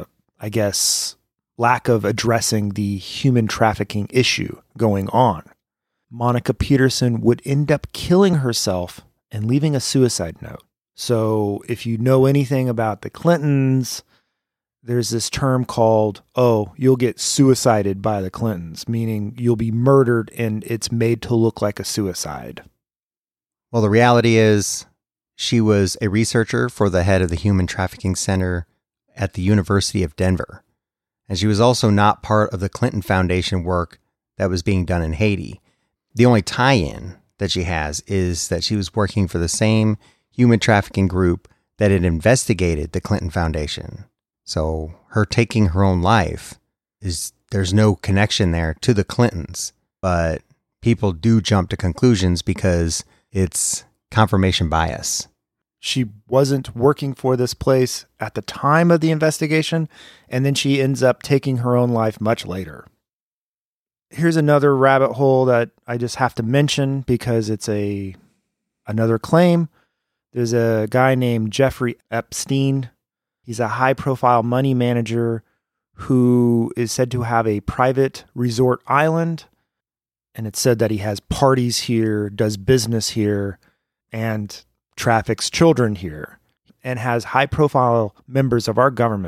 lack of addressing the human trafficking issue going on. Monica Peterson would end up killing herself and leaving a suicide note. So if you know anything about the Clintons, there's this term called, you'll get suicided by the Clintons, meaning you'll be murdered and it's made to look like a suicide. Well, the reality is she was a researcher for the head of the Human Trafficking Center at the University of Denver. And she was also not part of the Clinton Foundation work that was being done in Haiti. The only tie-in that she has is that she was working for the same human trafficking group that had investigated the Clinton Foundation. So her taking her own life there's no connection there to the Clintons, but people do jump to conclusions because it's confirmation bias. She wasn't working for this place at the time of the investigation, and then she ends up taking her own life much later. Here's another rabbit hole that I just have to mention because it's another claim. There's a guy named Jeffrey Epstein. He's a high-profile money manager who is said to have a private resort island, and it's said that he has parties here, does business here, and traffics children here, and has high-profile members of our government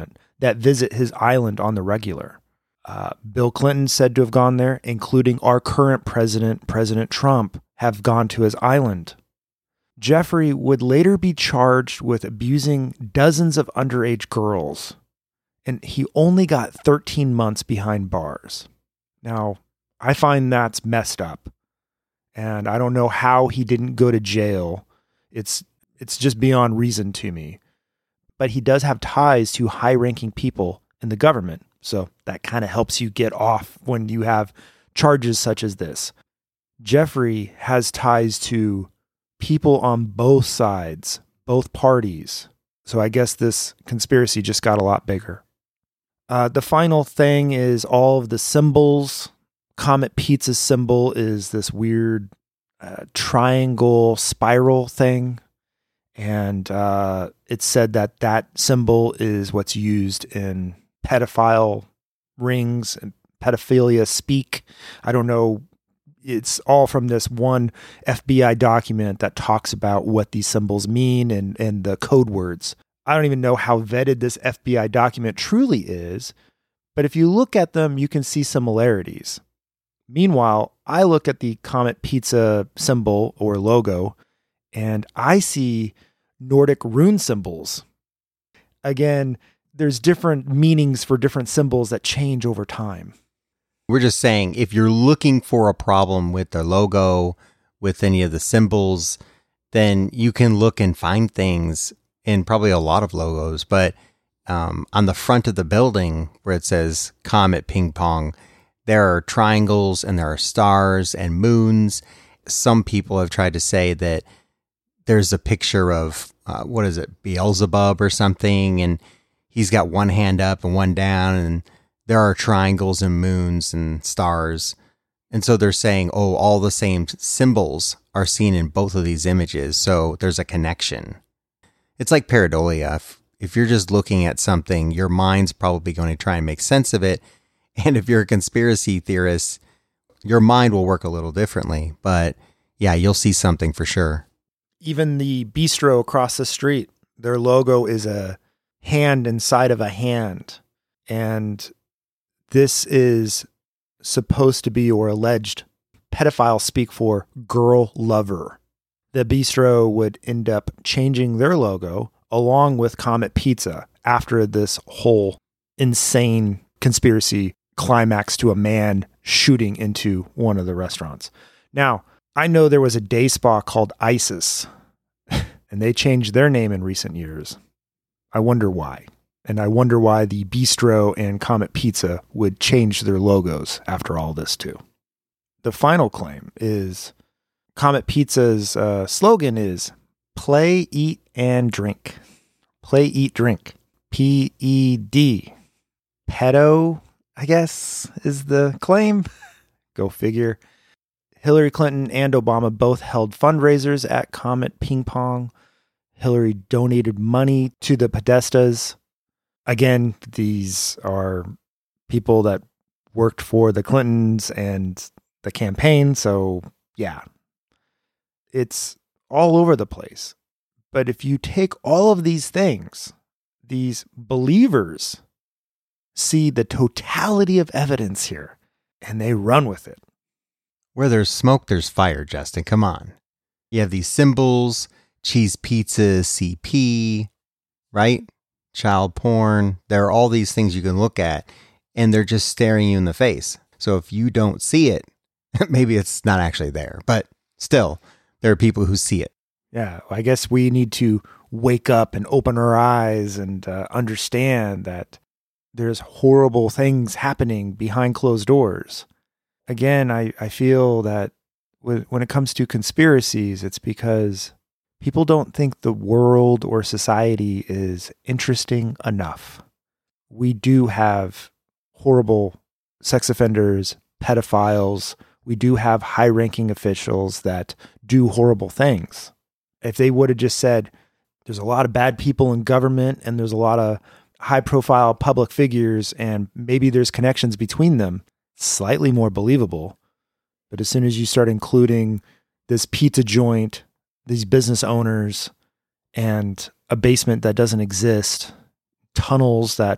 that visit his island on the regular. Bill Clinton said to have gone there, including our current president, President Trump, have gone to his island. Jeffrey would later be charged with abusing dozens of underage girls, and he only got 13 months behind bars. Now, I find that's messed up, and I don't know how he didn't go to jail. It's just beyond reason to me. But he does have ties to high-ranking people in the government, so that kind of helps you get off when you have charges such as this. Jeffrey has ties to people on both sides, both parties. So I guess this conspiracy just got a lot bigger. The final thing is all of the symbols. Comet Pizza's symbol is this weird triangle spiral thing. And it's said that that symbol is what's used in pedophile rings and pedophilia speak. I don't know. It's all from this one FBI document that talks about what these symbols mean and the code words. I don't even know how vetted this FBI document truly is, but if you look at them, you can see similarities. Meanwhile, I look at the Comet Pizza symbol or logo, and I see Nordic rune symbols. Again, there's different meanings for different symbols that change over time. We're just saying, if you're looking for a problem with the logo, with any of the symbols, then you can look and find things in probably a lot of logos. But on the front of the building where it says Comet Ping Pong, there are triangles and there are stars and moons. Some people have tried to say that there's a picture of, Beelzebub or something, and he's got one hand up and one down, and there are triangles and moons and stars. And so they're saying, all the same symbols are seen in both of these images, so there's a connection. It's like pareidolia. If you're just looking at something, your mind's probably going to try and make sense of it. And if you're a conspiracy theorist, your mind will work a little differently. But yeah, you'll see something for sure. Even the bistro across the street, their logo is a hand inside of a hand. And this is supposed to be, or alleged, pedophile speak for girl lover. The bistro would end up changing their logo along with Comet Pizza after this whole insane conspiracy climax to a man shooting into one of the restaurants. Now, I know there was a day spa called ISIS, and they changed their name in recent years. I wonder why. And I wonder why the bistro and Comet Pizza would change their logos after all this too. The final claim is Comet Pizza's slogan is play, eat, and drink. Play, eat, drink. P-E-D. Pedo, I guess, is the claim. Go figure. Hillary Clinton and Obama both held fundraisers at Comet Ping Pong. Hillary donated money to the Podestas. Again, these are people that worked for the Clintons and the campaign. So, yeah, it's all over the place. But if you take all of these things, these believers see the totality of evidence here and they run with it. Where there's smoke, there's fire, Justin. Come on. You have these symbols, cheese pizza, CP, right? Child porn. There are all these things you can look at, and they're just staring you in the face. So if you don't see it, maybe it's not actually there, but still, there are people who see it. Yeah, I guess we need to wake up and open our eyes and understand that there's horrible things happening behind closed doors. Again, I feel that when it comes to conspiracies, it's because people don't think the world or society is interesting enough. We do have horrible sex offenders, pedophiles. We do have high-ranking officials that do horrible things. If they would have just said, there's a lot of bad people in government and there's a lot of high-profile public figures and maybe there's connections between them, slightly more believable. But as soon as you start including this pizza joint, these business owners, and a basement that doesn't exist, tunnels that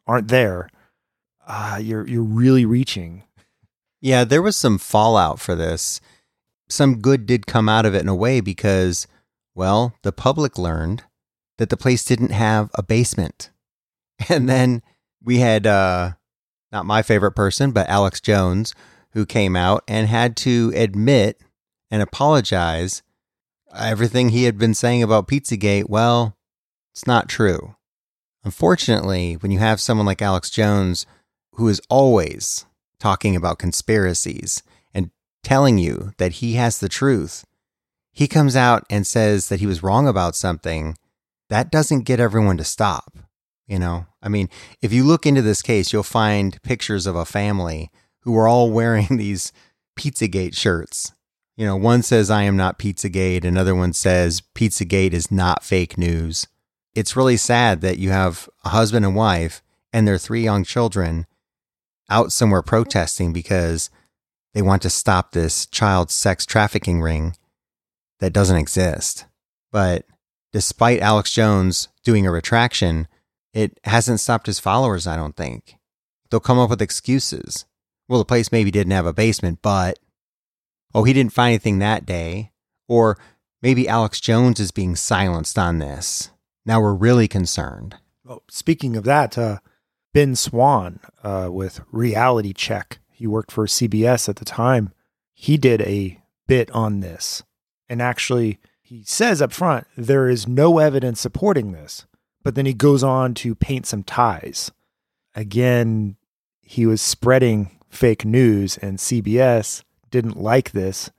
aren't there, you're really reaching. Yeah, there was some fallout for this. Some good did come out of it in a way because, well, the public learned that the place didn't have a basement. And then we had, not my favorite person, but Alex Jones, who came out and had to admit and apologize. Everything he had been saying about Pizzagate, well, it's not true. Unfortunately, when you have someone like Alex Jones, who is always talking about conspiracies and telling you that he has the truth, he comes out and says that he was wrong about something. That doesn't get everyone to stop. You know, I mean, if you look into this case, you'll find pictures of a family who are all wearing these Pizzagate shirts. You know, one says, "I am not Pizzagate." Another one says, "Pizzagate is not fake news." It's really sad that you have a husband and wife and their 3 young children out somewhere protesting because they want to stop this child sex trafficking ring that doesn't exist. But despite Alex Jones doing a retraction, it hasn't stopped his followers, I don't think. They'll come up with excuses. Well, the place maybe didn't have a basement, but, oh, he didn't find anything that day. Or maybe Alex Jones is being silenced on this. Now we're really concerned. Oh, speaking of that, Ben Swan with Reality Check, he worked for CBS at the time. He did a bit on this. And actually, he says up front, there is no evidence supporting this. But then he goes on to paint some ties. Again, he was spreading fake news, and CBS didn't like this.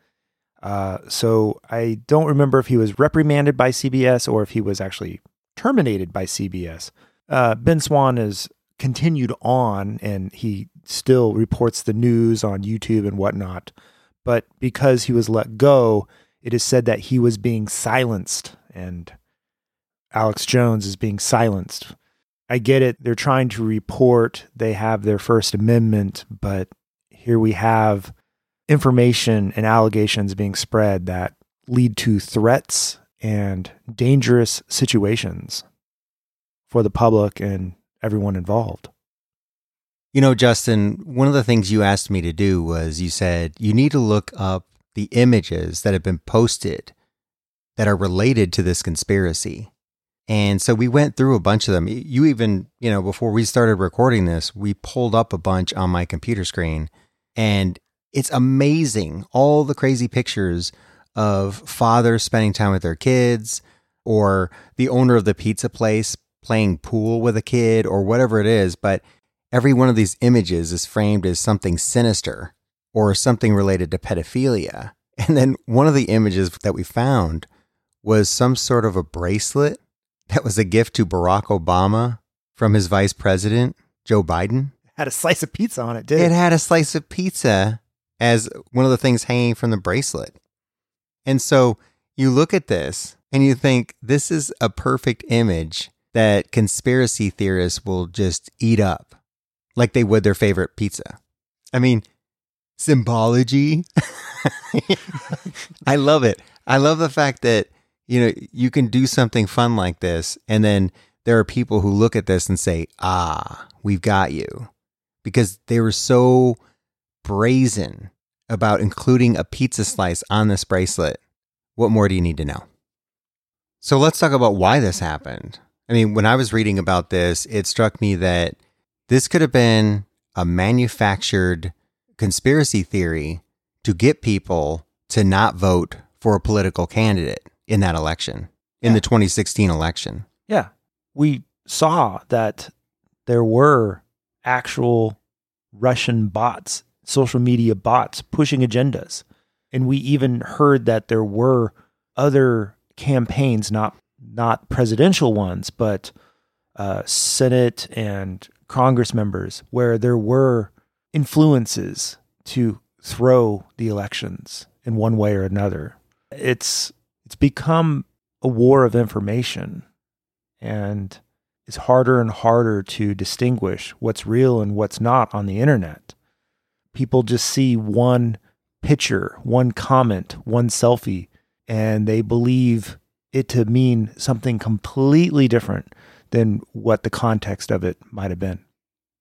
So I don't remember if he was reprimanded by CBS or if he was actually terminated by CBS. Ben Swan has continued on, and he still reports the news on YouTube and whatnot. But because he was let go, it is said that he was being silenced, and Alex Jones is being silenced. I get it. They're trying to report. They have their First Amendment, but here we have information and allegations being spread that lead to threats and dangerous situations for the public and everyone involved. You know, Justin, one of the things you asked me to do was you said you need to look up the images that have been posted that are related to this conspiracy. And so we went through a bunch of them. You even, you know, before we started recording this, we pulled up a bunch on my computer screen, and it's amazing. All the crazy pictures of fathers spending time with their kids, or the owner of the pizza place playing pool with a kid, or whatever it is. But every one of these images is framed as something sinister or something related to pedophilia. And then one of the images that we found was some sort of a bracelet that was a gift to Barack Obama from his vice president, Joe Biden. Had a slice of pizza on it, did it? Had a slice of pizza as one of the things hanging from the bracelet. And so you look at this and you think, this is a perfect image that conspiracy theorists will just eat up like they would their favorite pizza. I mean, symbology. I love it. I love the fact that, you know, you can do something fun like this, and then there are people who look at this and say, we've got you. Because they were so brazen about including a pizza slice on this bracelet. What more do you need to know? So let's talk about why this happened. I mean, when I was reading about this, it struck me that this could have been a manufactured conspiracy theory to get people to not vote for a political candidate in that election, in the 2016 election. Yeah. We saw that there were actual Russian bots, social media bots pushing agendas. And we even heard that there were other campaigns, not presidential ones, but Senate and Congress members, where there were influences to throw the elections in one way or another. It's become a war of information, and it's harder and harder to distinguish what's real and what's not on the internet. People just see one picture, one comment, one selfie, and they believe it to mean something completely different than what the context of it might have been.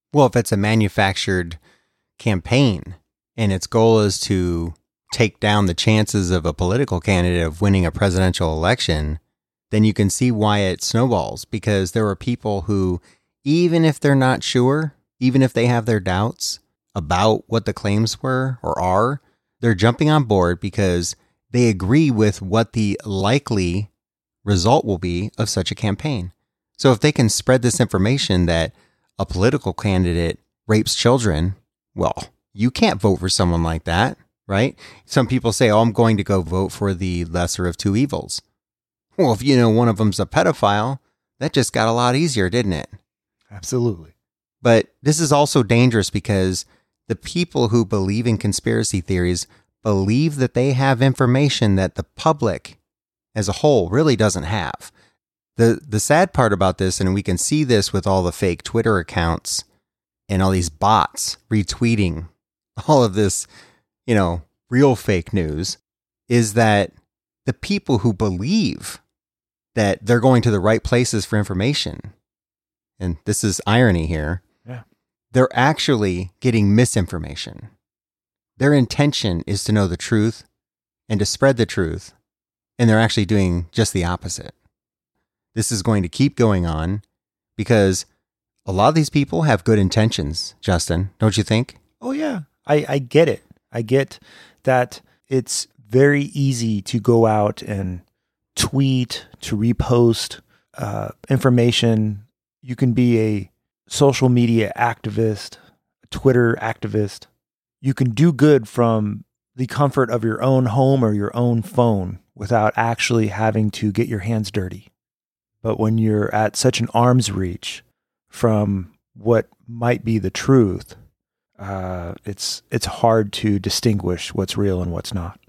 Well, if it's a manufactured campaign and its goal is to take down the chances of a political candidate of winning a presidential election, then you can see why it snowballs, because there are people who, even if they're not sure, even if they have their doubts about what the claims were or are, they're jumping on board because they agree with what the likely result will be of such a campaign. So if they can spread this information that a political candidate rapes children, well, you can't vote for someone like that, right? Some people say, oh, I'm going to go vote for the lesser of two evils. Well, if you know one of them's a pedophile, that just got a lot easier, didn't it? Absolutely. But this is also dangerous because the people who believe in conspiracy theories believe that they have information that the public as a whole really doesn't have. The sad part about this, and we can see this with all the fake Twitter accounts and all these bots retweeting all of this, real fake news, is that the people who believe that they're going to the right places for information, and this is irony here, they're actually getting misinformation. Their intention is to know the truth and to spread the truth, and they're actually doing just the opposite. This is going to keep going on because a lot of these people have good intentions, Justin, don't you think? Oh, yeah. I get it. I get that it's very easy to go out and tweet, to repost information. You can be a social media activist, a Twitter activist. You can do good from the comfort of your own home or your own phone without actually having to get your hands dirty. But when you're at such an arm's reach from what might be the truth, it's hard to distinguish what's real and what's not.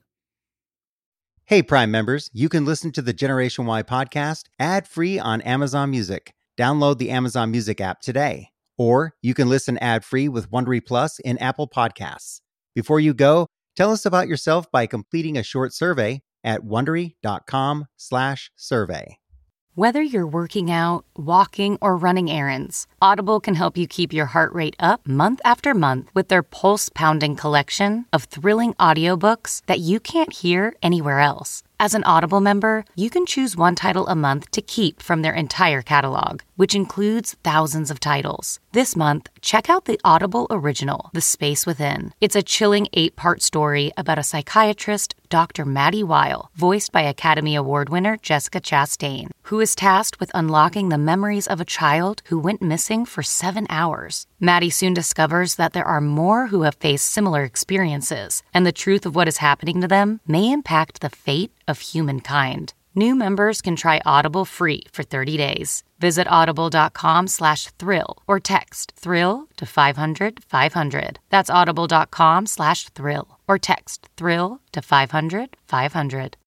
Hey, Prime members, you can listen to the Generation Y podcast ad-free on Amazon Music. Download the Amazon Music app today. Or you can listen ad-free with Wondery Plus in Apple Podcasts. Before you go, tell us about yourself by completing a short survey at Wondery.com/survey. Whether you're working out, walking, or running errands, Audible can help you keep your heart rate up month after month with their pulse-pounding collection of thrilling audiobooks that you can't hear anywhere else. As an Audible member, you can choose one title a month to keep from their entire catalog, which includes thousands of titles. This month, check out the Audible original, The Space Within. It's a chilling 8-part story about a psychiatrist, Dr. Maddie Weil, voiced by Academy Award winner Jessica Chastain, who is tasked with unlocking the memories of a child who went missing for 7 hours. Maddie soon discovers that there are more who have faced similar experiences, and the truth of what is happening to them may impact the fate of humankind. New members can try Audible free for 30 days. Visit audible.com/thrill or text thrill to 500-500. That's audible.com/thrill or text thrill to 500-500.